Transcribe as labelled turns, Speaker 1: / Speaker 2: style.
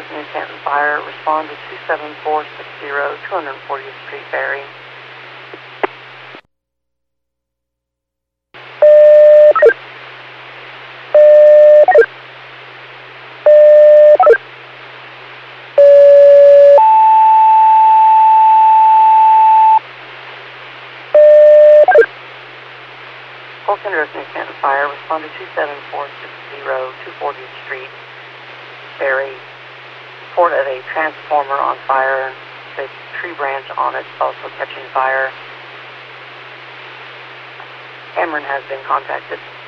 Speaker 1: New Canton Fire. Respond to 27460 240th Street, Barry. Center of New Canton Fire, respond to 27460 240th Street, Barry. Report of a transformer on fire, the tree branch on it also catching fire. Cameron has been contacted.